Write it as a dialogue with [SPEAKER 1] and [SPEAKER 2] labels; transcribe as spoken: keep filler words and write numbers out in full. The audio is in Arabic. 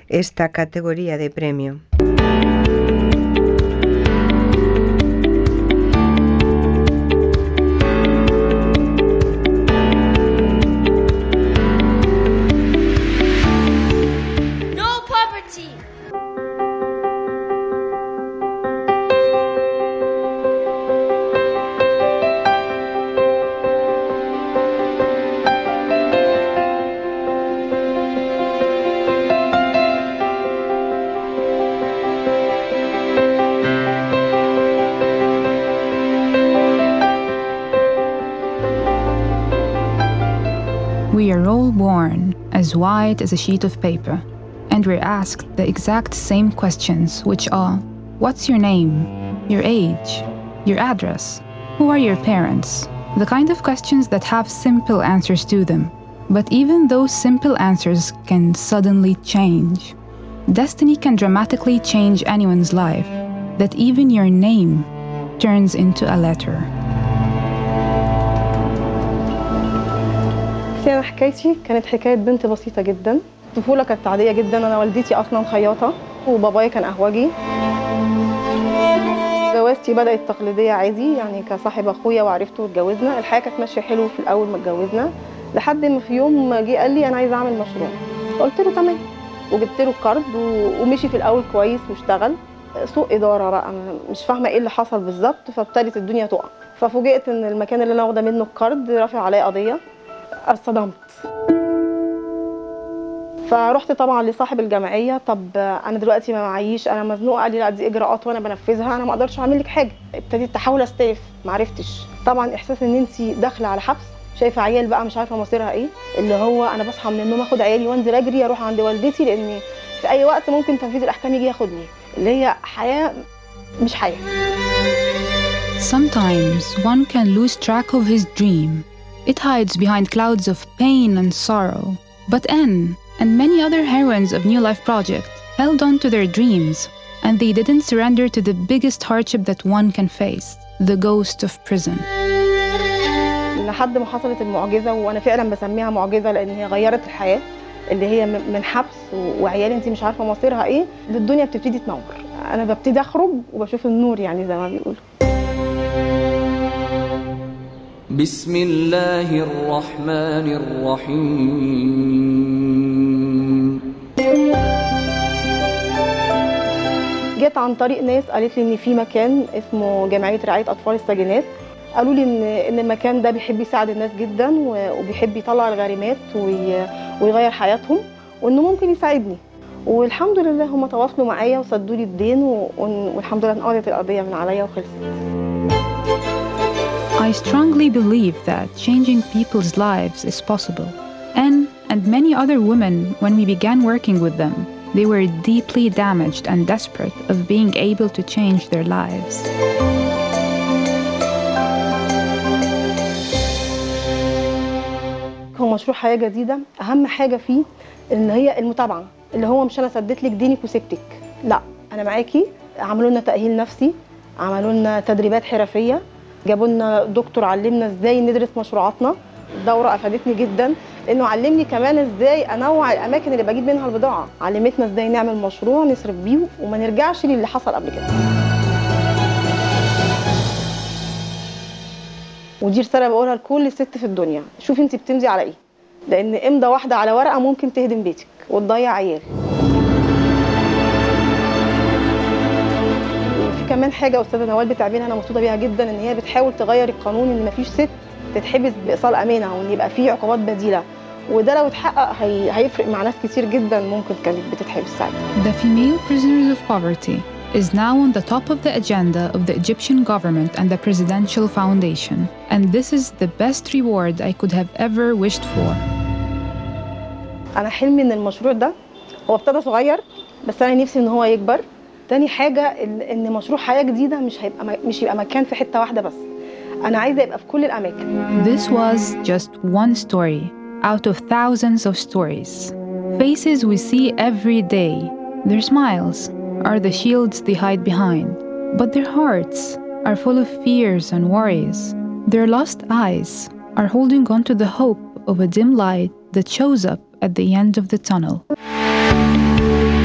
[SPEAKER 1] esta categoría de premio.
[SPEAKER 2] We are all born as white as a sheet of paper, and we're asked the exact same questions, which are, what's your name, your age, your address, who are your parents? The kind of questions that have simple answers to them. But even those simple answers can suddenly change. Destiny can dramatically change anyone's life, that even your name turns into a letter.
[SPEAKER 3] أنا حكايتي كانت حكاية بنت بسيطة جدا. الطفولة كانت عادية جدا. أنا والدتي أصلا خياطة وبابايا كان قهوجي. جوازتي بدأت تقليدية عادي، يعني كصاحب أخويا وعرفته واتجوزنا. الحياة كانت ماشية حلو في الأول ما اتجوزنا، لحد ما في يوم جه قال لي أنا عايزة أعمل مشروع. قلت له تمام، وجبت له الكارد ومشي في الأول كويس واشتغل. سوء إدارة بقى، مش فاهمة إيه اللي حصل بالظبط، فابتدت الدنيا تقع. ففوجئت إن المكان اللي أنا واخدة منه الكارد رافع عليا قضية. اتصدمت. فرحت طبعا لصاحب الجمعيه، طب انا دلوقتي ما معيش، انا مزنوقه. قال لي لا دي اجراءات وانا بنفذها، انا ما اقدرش اعمل لك حاجه. ابتديت احاول استلف، ما عرفتش. طبعا احساس ان انت داخله على حبس، شايفه عيال بقى مش عارفه مصيرها ايه، اللي هو انا بصحى من النوم اخد عيالي وانزل اجري اروح عند والدتي، لان في اي وقت ممكن تنفيذ الاحكام يجي ياخدني، اللي هي حياه مش حياه.
[SPEAKER 2] Sometimes one can lose track of his dream. It hides behind clouds of pain and sorrow. But Anne and many other heroines of New Life Project held on to their dreams, and they didn't surrender to the biggest hardship that one can face, the ghost of prison.
[SPEAKER 3] لحد ما حصلت المعجزة، وأنا فعلا بسميها معجزة لأن هي غيرت الحياة، اللي هي من حبس وعيال انت مش عارفة مصيرها ايه، الدنيا بتبتدي تنور. أنا ببتدي أخرج وبشوف النور، يعني زي ما بيقولوا.
[SPEAKER 4] بسم الله الرحمن الرحيم.
[SPEAKER 3] جيت عن طريق ناس قالت لي ان في مكان اسمه جمعيه رعايه اطفال السجنات. قالوا لي ان ان المكان ده بيحب يساعد الناس جدا، وبيحب يطلع الغارمات ويغير حياتهم، وانه ممكن يساعدني. والحمد لله هم تواصلوا معايا وسدوا لي الدين، والحمد لله انقضت القضيه من عليا وخلصت.
[SPEAKER 2] I strongly believe that changing people's lives is possible. Anne and many other women, when we began working with them, they were deeply damaged and desperate of being able to change their lives.
[SPEAKER 3] هو مشروع حياة جديدة، أهم حاجة فيه إن هي المتابعة، اللي هو مش أنا سديت لك دينك وسبتك، لا أنا معاكي. عملوا لنا تأهيل نفسي، عملوا لنا تدريبات حرفية، جابوا لنا دكتور علمنا إزاي ندرس مشروعاتنا. الدورة أفادتني جدا، لأنه علمني كمان إزاي أنوع الأماكن اللي بجيب منها البضاعة، علمتنا إزاي نعمل مشروع نصرف بيه وما نرجعش للي حصل قبل كده. ودي رسالة بقولها لكل ست في الدنيا، شوفي انت بتمضي على ايه، لان امضة واحدة على ورقة ممكن تهدم بيتك وتضيع عيال. وفي كمان حاجة أستاذة نوال بتعملها أنا مبسوطة بيها جدا، إن هي بتحاول تغير القانون، إن مفيش ست تتحبس بإيصال أمانة، وإن يبقى فيه عقوبات بديلة، وده لو اتحقق هي... هيفرق مع ناس كتير جدا ممكن كانت بتتحبس ساعتها.
[SPEAKER 2] The female prisoners of poverty is now on the top of the agenda of the Egyptian government and the Presidential Foundation, and this is the best reward I could have ever wished for.
[SPEAKER 3] أنا حلمي إن المشروع ده هو ابتدى صغير، بس أنا نفسي إن هو يكبر. تاني حاجة إن مشروع حياة جديدة مش هيبقى مش يبقى مكان في حتة واحدة بس، أنا عايزة يبقى في كل الأماكن.
[SPEAKER 2] This was just one story out of thousands of stories. Faces we see every day. Their smiles are the shields they hide behind, but their hearts are full of fears and worries. Their lost eyes are holding on to the hope of a dim light that shows up at the end of the tunnel.